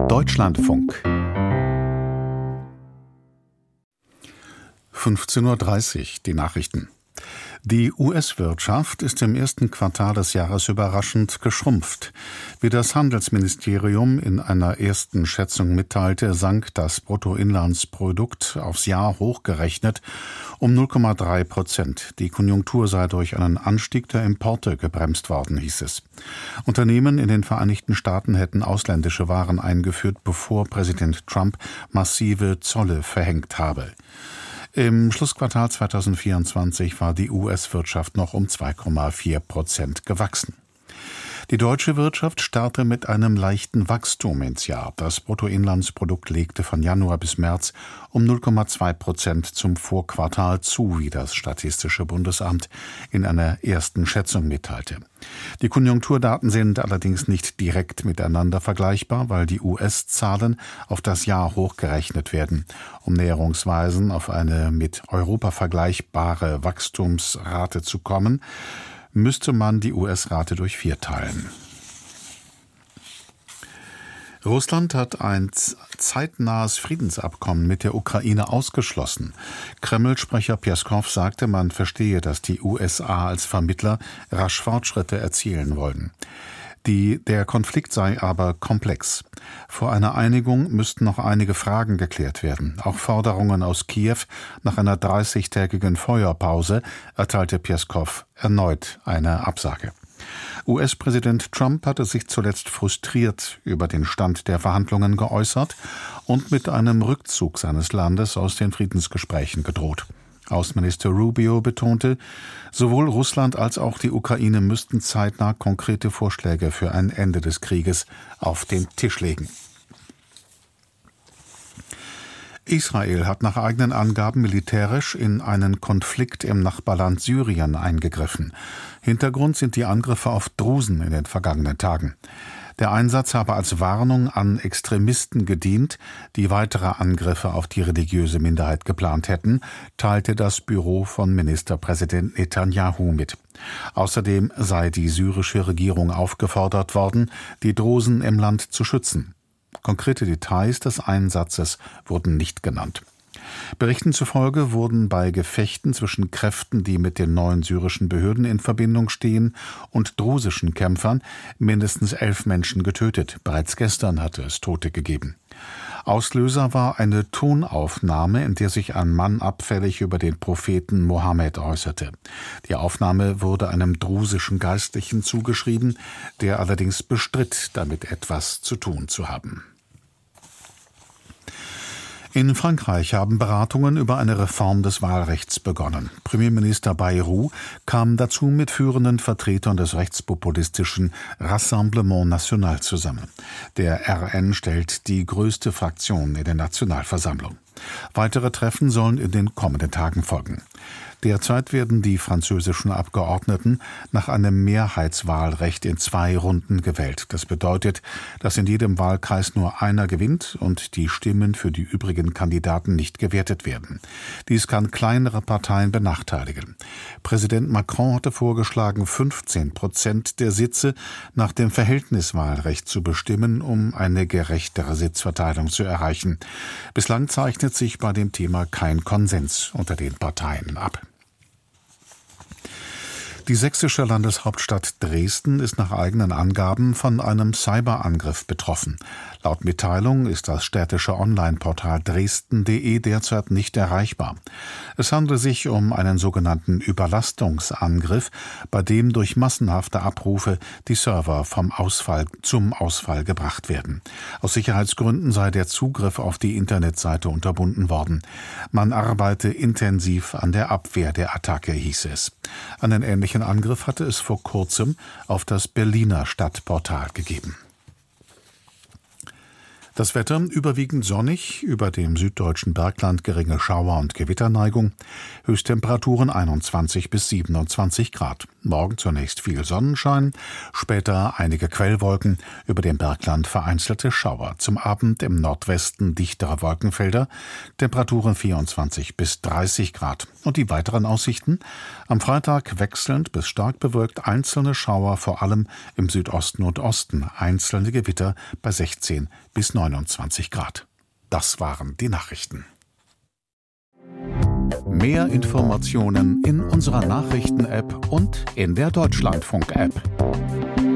Deutschlandfunk 15:30 Uhr, die Nachrichten. Die US-Wirtschaft ist im ersten Quartal des Jahres überraschend geschrumpft. Wie das Handelsministerium in einer ersten Schätzung mitteilte, sank das Bruttoinlandsprodukt aufs Jahr hochgerechnet um 0,3%. Die Konjunktur sei durch einen Anstieg der Importe gebremst worden, hieß es. Unternehmen in den Vereinigten Staaten hätten ausländische Waren eingeführt, bevor Präsident Trump massive Zölle verhängt habe. Im Schlussquartal 2024 war die US-Wirtschaft noch um 2,4% gewachsen. Die deutsche Wirtschaft starrte mit einem leichten Wachstum ins Jahr. Das Bruttoinlandsprodukt legte von Januar bis März um 0,2% zum Vorquartal zu, wie das Statistische Bundesamt in einer ersten Schätzung mitteilte. Die Konjunkturdaten sind allerdings nicht direkt miteinander vergleichbar, weil die US-Zahlen auf das Jahr hochgerechnet werden. Um näherungsweise auf eine mit Europa vergleichbare Wachstumsrate zu kommen, müsste man die US-Rate durch 4 teilen. Russland hat ein zeitnahes Friedensabkommen mit der Ukraine ausgeschlossen. Kreml-Sprecher Pjeskow sagte, man verstehe, dass die USA als Vermittler rasch Fortschritte erzielen wollen. Der Konflikt sei aber komplex. Vor einer Einigung müssten noch einige Fragen geklärt werden. Auch Forderungen aus Kiew nach einer 30-tägigen Feuerpause erteilte Pjeskow erneut eine Absage. US-Präsident Trump hatte sich zuletzt frustriert über den Stand der Verhandlungen geäußert und mit einem Rückzug seines Landes aus den Friedensgesprächen gedroht. Außenminister Rubio betonte, sowohl Russland als auch die Ukraine müssten zeitnah konkrete Vorschläge für ein Ende des Krieges auf den Tisch legen. Israel hat nach eigenen Angaben militärisch in einen Konflikt im Nachbarland Syrien eingegriffen. Hintergrund sind die Angriffe auf Drusen in den vergangenen Tagen. Der Einsatz habe als Warnung an Extremisten gedient, die weitere Angriffe auf die religiöse Minderheit geplant hätten, teilte das Büro von Ministerpräsident Netanyahu mit. Außerdem sei die syrische Regierung aufgefordert worden, die Drusen im Land zu schützen. Konkrete Details des Einsatzes wurden nicht genannt. Berichten zufolge wurden bei Gefechten zwischen Kräften, die mit den neuen syrischen Behörden in Verbindung stehen, und drusischen Kämpfern mindestens 11 Menschen getötet. Bereits gestern hatte es Tote gegeben. Auslöser war eine Tonaufnahme, in der sich ein Mann abfällig über den Propheten Mohammed äußerte. Die Aufnahme wurde einem drusischen Geistlichen zugeschrieben, der allerdings bestritt, damit etwas zu tun zu haben. In Frankreich haben Beratungen über eine Reform des Wahlrechts begonnen. Premierminister Bayrou kam dazu mit führenden Vertretern des rechtspopulistischen Rassemblement National zusammen. Der RN stellt die größte Fraktion in der Nationalversammlung. Weitere Treffen sollen in den kommenden Tagen folgen. Derzeit werden die französischen Abgeordneten nach einem Mehrheitswahlrecht in 2 Runden gewählt. Das bedeutet, dass in jedem Wahlkreis nur einer gewinnt und die Stimmen für die übrigen Kandidaten nicht gewertet werden. Dies kann kleinere Parteien benachteiligen. Präsident Macron hatte vorgeschlagen, 15% der Sitze nach dem Verhältniswahlrecht zu bestimmen, um eine gerechtere Sitzverteilung zu erreichen. Bislang zeichnet sich bei dem Thema kein Konsens unter den Parteien ab. Die sächsische Landeshauptstadt Dresden ist nach eigenen Angaben von einem Cyberangriff betroffen. Laut Mitteilung ist das städtische Online-Portal dresden.de derzeit nicht erreichbar. Es handelt sich um einen sogenannten Überlastungsangriff, bei dem durch massenhafte Abrufe die Server zum Ausfall gebracht werden. Aus Sicherheitsgründen sei der Zugriff auf die Internetseite unterbunden worden. Man arbeite intensiv an der Abwehr der Attacke, hieß es. Einen ähnlichen Angriff hatte es vor kurzem auf das Berliner Stadtportal gegeben. Das Wetter überwiegend sonnig, über dem süddeutschen Bergland geringe Schauer- und Gewitterneigung, Höchsttemperaturen 21 bis 27 Grad. morgen zunächst viel Sonnenschein, später einige Quellwolken, über dem Bergland vereinzelte Schauer. Zum Abend im Nordwesten dichtere Wolkenfelder, Temperaturen 24 bis 30 Grad. Und die weiteren Aussichten? Am Freitag wechselnd bis stark bewölkt, einzelne Schauer, vor allem im Südosten und Osten, einzelne Gewitter bei 16 bis 29 Grad. Das waren die Nachrichten. Mehr Informationen in unserer Nachrichten-App und in der Deutschlandfunk-App.